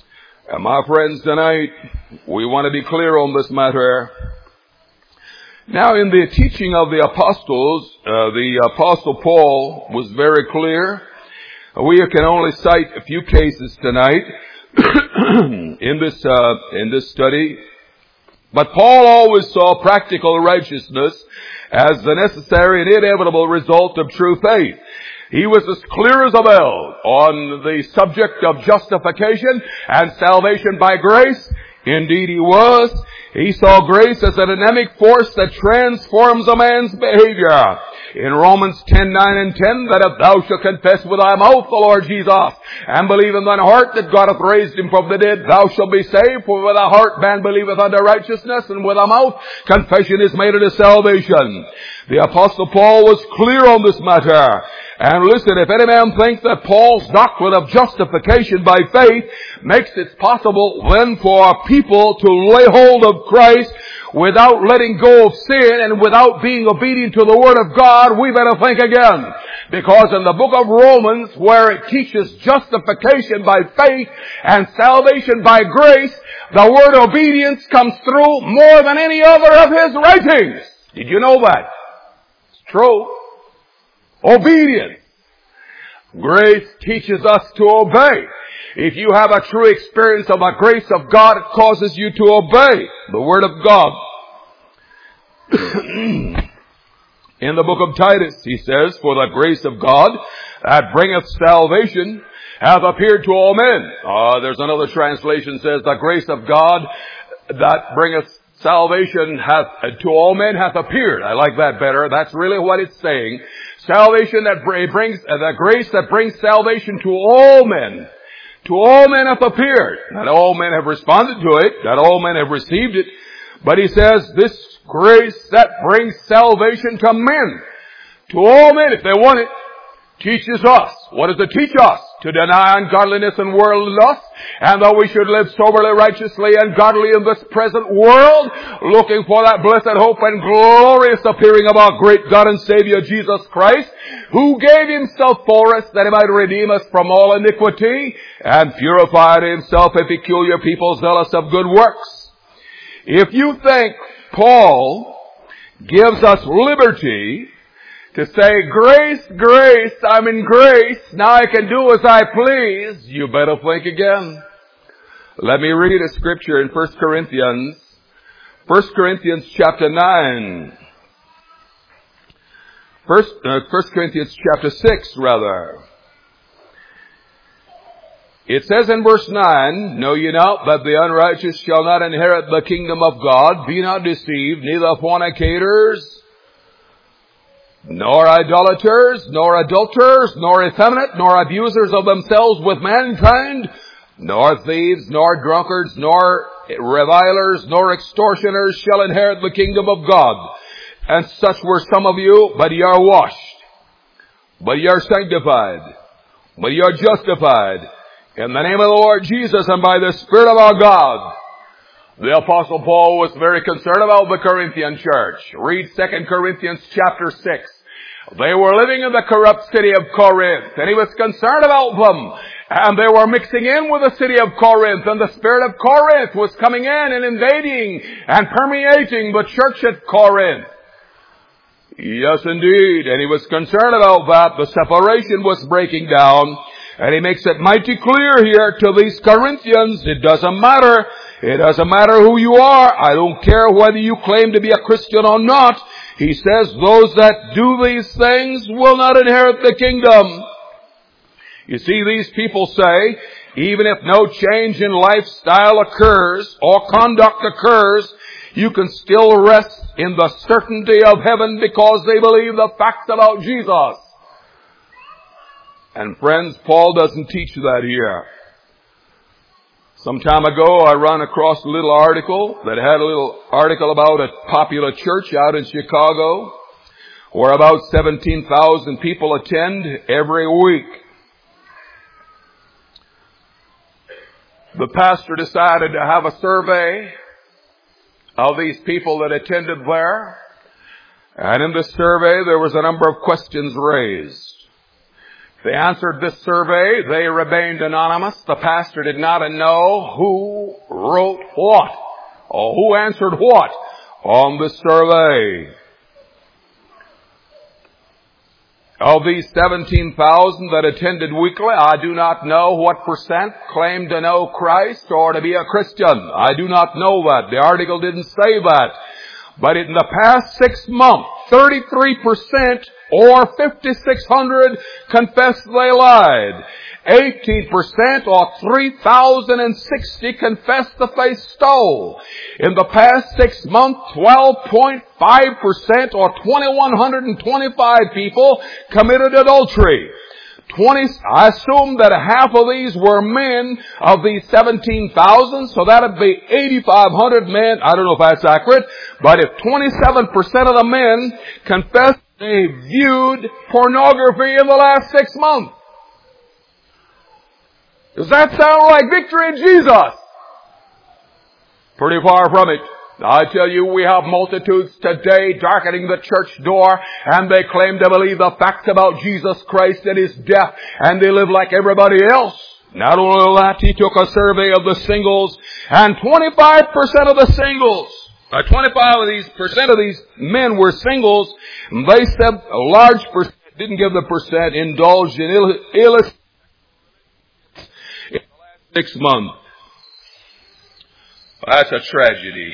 And my friends, tonight, we want to be clear on this matter. Now, in the teaching of the apostles, uh, the apostle Paul was very clear. We can only cite a few cases tonight in this, uh, in this study. But Paul always saw practical righteousness as the necessary and inevitable result of true faith. He was as clear as a bell on the subject of justification and salvation by grace. Indeed he was. He saw grace as a dynamic force that transforms a man's behavior. In Romans ten, nine and ten, that if thou shalt confess with thy mouth the Lord Jesus, and believe in thine heart that God hath raised him from the dead, thou shalt be saved. For with thy heart man believeth unto righteousness, and with thy mouth confession is made unto salvation. The Apostle Paul was clear on this matter. And listen, if any man thinks that Paul's doctrine of justification by faith makes it possible then for people to lay hold of Christ without letting go of sin and without being obedient to the Word of God, we better think again. Because in the book of Romans, where it teaches justification by faith and salvation by grace, the word obedience comes through more than any other of his writings. Did you know that? It's true. Obedience. Grace teaches us to obey. If you have a true experience of the grace of God, it causes you to obey the Word of God. In the book of Titus, he says, for the grace of God that bringeth salvation hath appeared to all men. Uh, there's another translation says, the grace of God that bringeth salvation hath to all men hath appeared. I like that better. That's really what it's saying. Salvation that brings, uh, the grace that brings salvation to all men. To all men hath appeared. Not all men have responded to it. Not all men have received it. But he says this grace that brings salvation to men. To all men, if they want it, teaches us. What does it teach us? To deny ungodliness and worldly lust, and that we should live soberly, righteously, and godly in this present world, looking for that blessed hope and glorious appearing of our great God and Savior Jesus Christ, who gave himself for us that he might redeem us from all iniquity, and purify to himself a peculiar people zealous of good works. If you think Paul gives us liberty to say, grace, grace, I'm in grace, now I can do as I please, you better think again. Let me read a scripture in First Corinthians, First Corinthians chapter nine. First, uh, First Corinthians chapter six, rather. It says in verse nine, know ye not that the unrighteous shall not inherit the kingdom of God? Be not deceived, neither fornicators, nor idolaters, nor adulterers, nor effeminate, nor abusers of themselves with mankind, nor thieves, nor drunkards, nor revilers, nor extortioners shall inherit the kingdom of God. And such were some of you, but ye are washed, but ye are sanctified, but ye are justified in the name of the Lord Jesus and by the Spirit of our God. The Apostle Paul was very concerned about the Corinthian church. Read Second Corinthians chapter six. They were living in the corrupt city of Corinth, and he was concerned about them. And they were mixing in with the city of Corinth, and the spirit of Corinth was coming in and invading and permeating the church at Corinth. Yes, indeed. And he was concerned about that. The separation was breaking down. And he makes it mighty clear here to these Corinthians, it doesn't matter. It doesn't matter who you are. I don't care whether you claim to be a Christian or not. He says those that do these things will not inherit the kingdom. You see, these people say, even if no change in lifestyle occurs or conduct occurs, you can still rest in the certainty of heaven because they believe the facts about Jesus. And friends, Paul doesn't teach that here. Some time ago, I ran across a little article that had a little article about a popular church out in Chicago where about seventeen thousand people attend every week. The pastor decided to have a survey of these people that attended there. And in this survey, there was a number of questions raised. They answered this survey. They remained anonymous. The pastor did not know who wrote what, or who answered what on this survey. Of these seventeen thousand that attended weekly, I do not know what percent claimed to know Christ or to be a Christian. I do not know that. The article didn't say that. But in the past six months, thirty-three percent or fifty-six hundred confessed they lied. eighteen percent or three thousand sixty confessed that they stole. In the past six months, twelve point five percent or two thousand one hundred twenty-five people committed adultery. twenty, I assume that half of these were men of these seventeen thousand, so that would be eight thousand five hundred men. I don't know if that's accurate, but if twenty-seven percent of the men confessed they viewed pornography in the last six months. Does that sound like victory in Jesus? Pretty far from it. I tell you, we have multitudes today darkening the church door, and they claim to believe the facts about Jesus Christ and His death, and they live like everybody else. Not only that, he took a survey of the singles, and twenty-five percent of the singles, uh, twenty-five of these percent of these men were singles, and they said a large percent, didn't give the percent, indulged in ill, illicit in the last six months. That's a tragedy.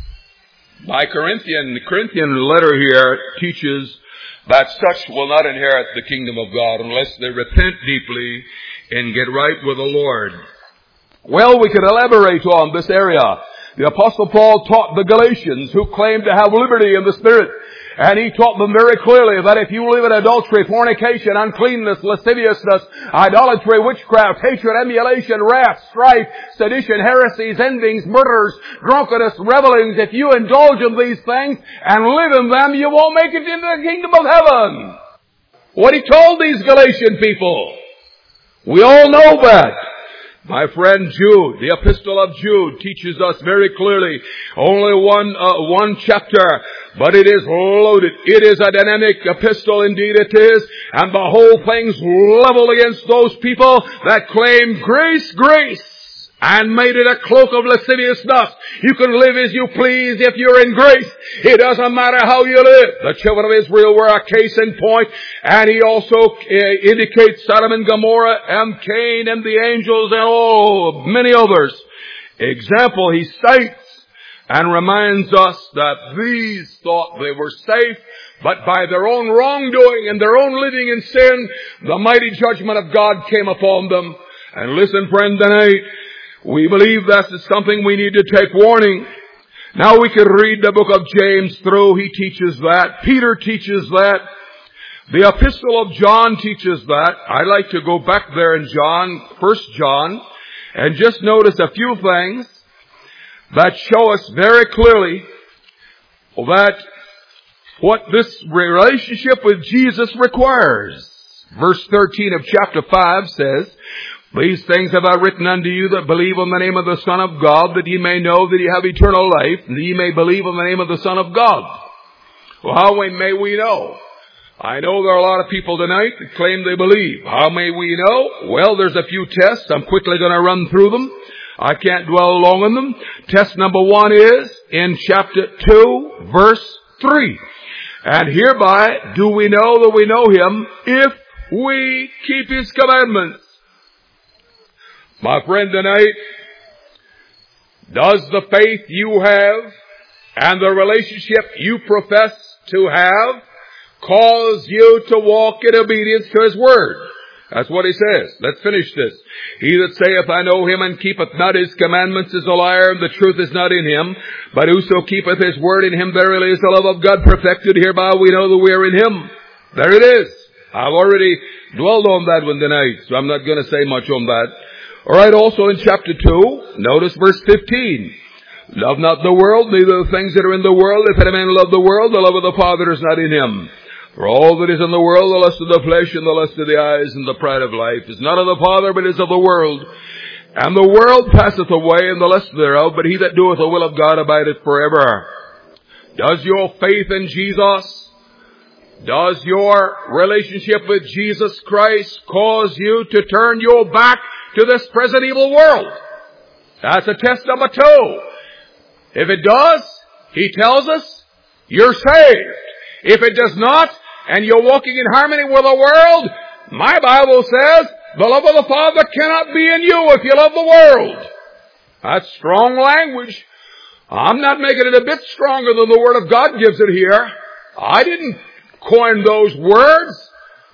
My Corinthian, the Corinthian letter here teaches that such will not inherit the kingdom of God unless they repent deeply and get right with the Lord. Well, we can elaborate on this area. The Apostle Paul taught the Galatians, who claimed to have liberty in the Spirit, and he taught them very clearly that if you live in adultery, fornication, uncleanness, lasciviousness, idolatry, witchcraft, hatred, emulation, wrath, strife, sedition, heresies, envyings, murders, drunkenness, revelings, if you indulge in these things and live in them, you won't make it into the kingdom of heaven. What he told these Galatian people. We all know that. My friend Jude, the Epistle of Jude, teaches us very clearly. Only one, uh, one chapter, but it is loaded. It is a dynamic epistle, indeed it is. And the whole thing's leveled against those people that claim grace, grace, and made it a cloak of lasciviousness. You can live as you please if you're in grace. It doesn't matter how you live. The children of Israel were a case in point, and he also uh, indicates Sodom and Gomorrah and Cain and the angels and all many others. Example he cites and reminds us that these thought they were safe, but by their own wrongdoing and their own living in sin, the mighty judgment of God came upon them. And listen, friend, tonight, we believe that is something we need to take warning. Now we can read the book of James through. He teaches that. Peter teaches that. The Epistle of John teaches that. I'd like to go back there in John, First John, and just notice a few things that show us very clearly that what this relationship with Jesus requires. Verse thirteen of chapter five says, "These things have I written unto you that believe on the name of the Son of God, that ye may know that ye have eternal life, and that ye may believe on the name of the Son of God." Well, how may we know? I know there are a lot of people tonight that claim they believe. How may we know? Well, there's a few tests. I'm quickly going to run through them. I can't dwell long on them. Test number one is in chapter two, verse three. "And hereby do we know that we know Him, if we keep His commandments." My friend, tonight, does the faith you have and the relationship you profess to have cause you to walk in obedience to His Word? That's what he says. Let's finish this. "He that saith, I know Him, and keepeth not His commandments, is a liar, and the truth is not in him. But whoso keepeth His word, in him verily is the love of God perfected. Hereby we know that we are in Him." There it is. I've already dwelled on that one tonight, so I'm not going to say much on that. All right, also in chapter two, notice verse fifteen. "Love not the world, neither the things that are in the world. If any man love the world, the love of the Father is not in him. For all that is in the world, the lust of the flesh, and the lust of the eyes, and the pride of life, is not of the Father, but is of the world. And the world passeth away, and the lust thereof, but he that doeth the will of God abideth forever." Does your faith in Jesus Does your relationship with Jesus Christ cause you to turn your back to this present evil world? That's a test number two. If it does, he tells us, you're saved. If it does not, and you're walking in harmony with the world, my Bible says, the love of the Father cannot be in you if you love the world. That's strong language. I'm not making it a bit stronger than the Word of God gives it here. I didn't coin those words.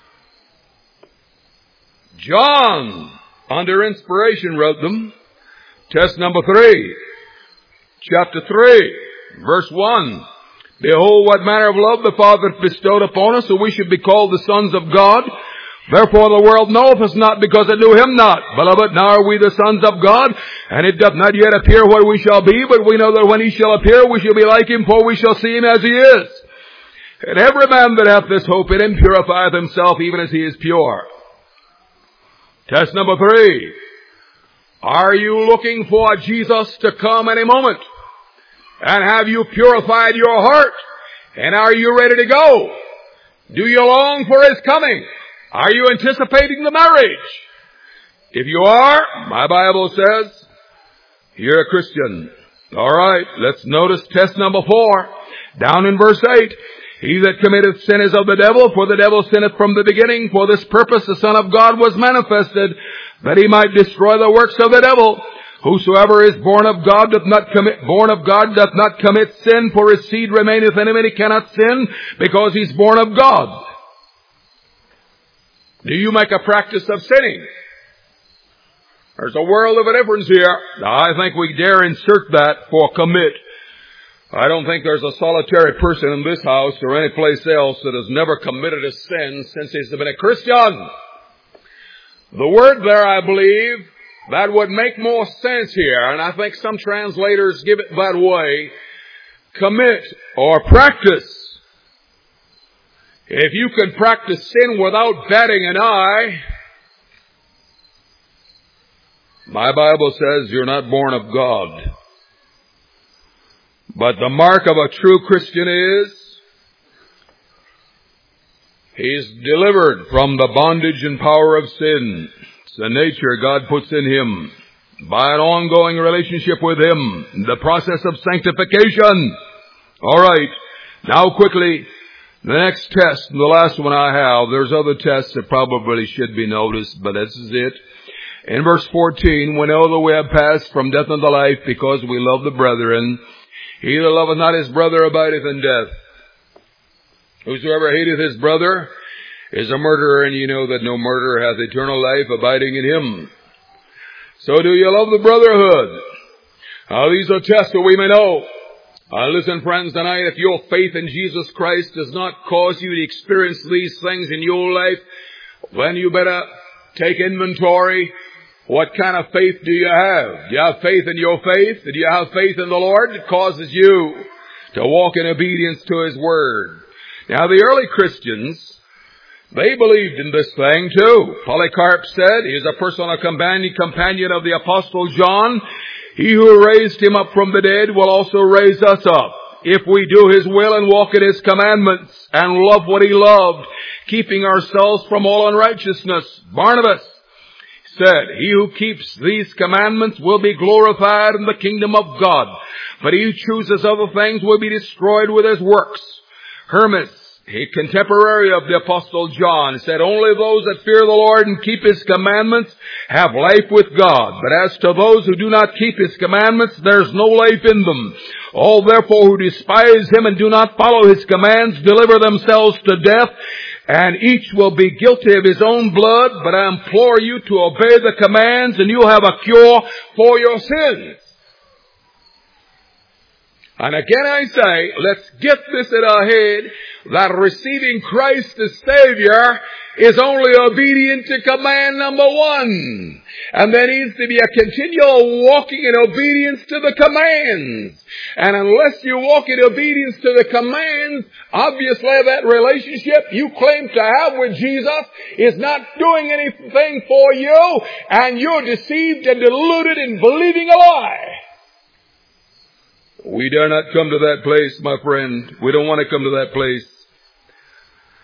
John, under inspiration, wrote them. Test number three. Chapter three, verse one. Behold, what manner of love the Father hath bestowed upon us, so we should be called the sons of God. Therefore the world knoweth us not, because it knew him not. Beloved, now are we the sons of God, and it doth not yet appear what we shall be, but we know that when he shall appear, we shall be like him, for we shall see him as he is. And every man that hath this hope in him purifieth himself, even as he is pure. Test number three. Are you looking for Jesus to come any moment? And have you purified your heart? And are you ready to go? Do you long for his coming? Are you anticipating the marriage? If you are, my Bible says, you're a Christian. All right, let's notice test number four. Down in verse eight. He that committeth sin is of the devil, for the devil sinneth from the beginning. For this purpose the Son of God was manifested, that he might destroy the works of the devil. Whosoever is born of God doth not commit, born of God doth not commit sin, for his seed remaineth in him, and he cannot sin, because he's born of God. Do you make a practice of sinning? There's a world of a difference here. I think we dare insert that for commit. I don't think there's a solitary person in this house or any place else that has never committed a sin since he's been a Christian. The word there, I believe, that would make more sense here, and I think some translators give it that way. Commit or practice. If you can practice sin without batting an eye, my Bible says you're not born of God. But the mark of a true Christian is he's delivered from the bondage and power of sin. It's the nature God puts in him by an ongoing relationship with him, the process of sanctification. All right, now quickly, the next test, the last one I have. There's other tests that probably should be noticed, but this is it. In verse fourteen, we know that we have passed from death unto life because we love the brethren. He that loveth not his brother abideth in death. Whosoever hateth his brother is a murderer, and ye know that no murderer hath eternal life abiding in him. So do you love the brotherhood? Now these are tests that we may know. Uh, listen, friends, tonight, if your faith in Jesus Christ does not cause you to experience these things in your life, then you better take inventory. What kind of faith do you have? Do you have faith in your faith? Do you have faith in the Lord that causes you to walk in obedience to his word? Now, the early Christians, they believed in this thing too. Polycarp said, he is a personal companion, companion of the Apostle John. He who raised him up from the dead will also raise us up, if we do his will and walk in his commandments and love what he loved, keeping ourselves from all unrighteousness. Barnabas said, he who keeps these commandments will be glorified in the kingdom of God, but he who chooses other things will be destroyed with his works. Hermas, a contemporary of the Apostle John, said, only those that fear the Lord and keep his commandments have life with God. But as to those who do not keep his commandments, there's no life in them. All therefore who despise him and do not follow his commands deliver themselves to death, and each will be guilty of his own blood. But I implore you to obey the commands, and you'll have a cure for your sins. And again I say, let's get this in our head, that receiving Christ as Savior is only obedient to command number one. And there needs to be a continual walking in obedience to the commands. And unless you walk in obedience to the commands, obviously that relationship you claim to have with Jesus is not doing anything for you, and you're deceived and deluded in believing a lie. We dare not come to that place, my friend. We don't want to come to that place.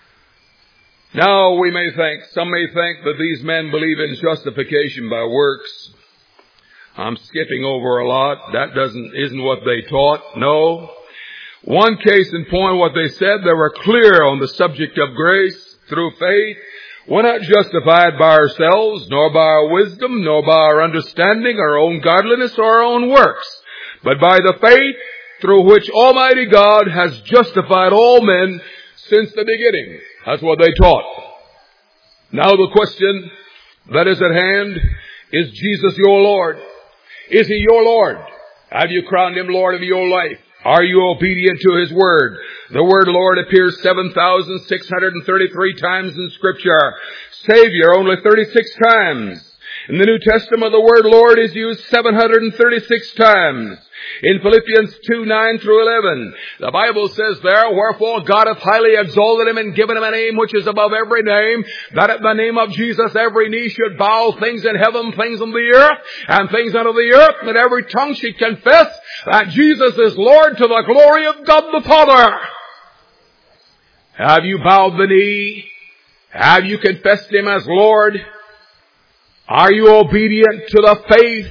Now we may think, some may think that these men believe in justification by works. I'm skipping over a lot. That doesn't, isn't what they taught. No. One case in point, what they said, they were clear on the subject of grace through faith. We're not justified by ourselves, nor by our wisdom, nor by our understanding, our own godliness, or our own works, but by the faith through which Almighty God has justified all men since the beginning. That's what they taught. Now the question that is at hand, is Jesus your Lord? Is He your Lord? Have you crowned Him Lord of your life? Are you obedient to His word? The word Lord appears seven thousand six hundred thirty-three times in Scripture. Savior only thirty-six times. In the New Testament, the word Lord is used seven hundred thirty-six times. In Philippians two, nine through eleven, the Bible says there, wherefore God hath highly exalted Him and given Him a name which is above every name, that at the name of Jesus every knee should bow, things in heaven, things on the earth, and things under the earth, and that every tongue should confess that Jesus is Lord to the glory of God the Father. Have you bowed the knee? Have you confessed Him as Lord? Are you obedient to the faith?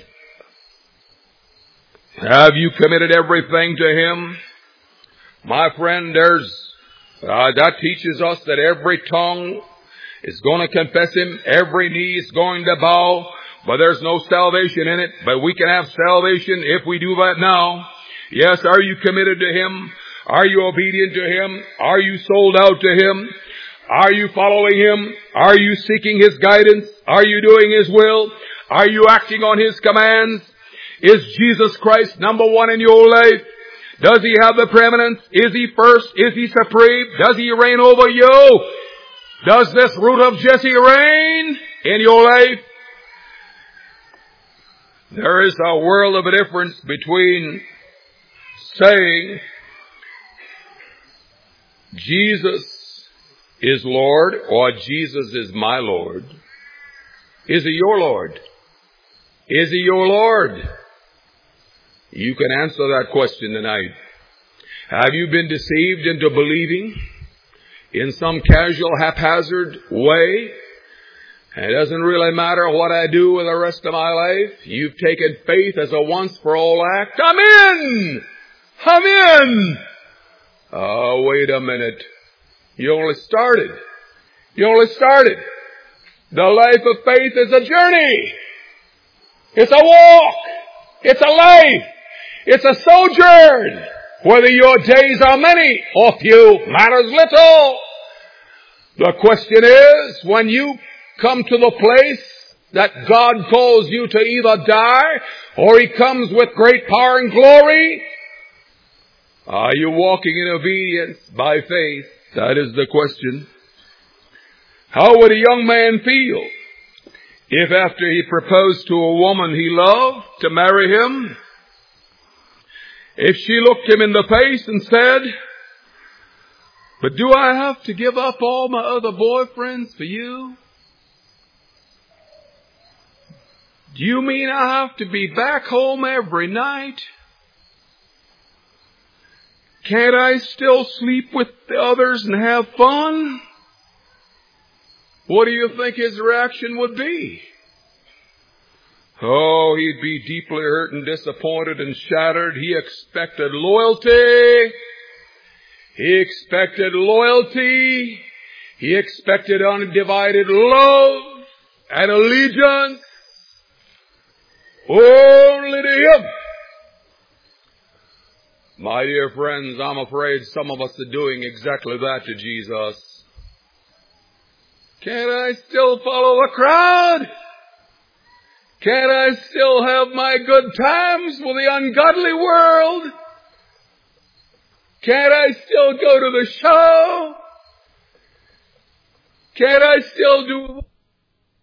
Have you committed everything to Him? My friend, there's, uh, that teaches us that every tongue is going to confess Him. Every knee is going to bow, but there's no salvation in it. But we can have salvation if we do that now. Yes, are you committed to Him? Are you obedient to Him? Are you sold out to Him? Are you following Him? Are you seeking His guidance? Are you doing His will? Are you acting on His commands? Is Jesus Christ number one in your life? Does He have the preeminence? Is He first? Is He supreme? Does He reign over you? Does this root of Jesse reign in your life? There is a world of a difference between saying Jesus is Lord or Jesus is my Lord. Is He your Lord? Is He your Lord? You can answer that question tonight. Have you been deceived into believing in some casual, haphazard way? It doesn't really matter what I do with the rest of my life. You've taken faith as a once-for-all act. I'm in! I'm in! Oh, wait a minute. You only started. You only started. The life of faith is a journey. It's a walk. It's a life. It's a sojourn. Whether your days are many or few matters little. The question is, when you come to the place that God calls you to either die or He comes with great power and glory, are you walking in obedience by faith? That is the question. How would a young man feel if after he proposed to a woman he loved to marry him, if she looked him in the face and said, but do I have to give up all my other boyfriends for you? Do you mean I have to be back home every night? Can't I still sleep with the others and have fun? What do you think his reaction would be? Oh, he'd be deeply hurt and disappointed and shattered. He expected loyalty. He expected loyalty. He expected undivided love and allegiance only to Him. My dear friends, I'm afraid some of us are doing exactly that to Jesus. Can't I still follow the crowd? Can't I still have my good times with the ungodly world? Can't I still go to the show? Can't I still do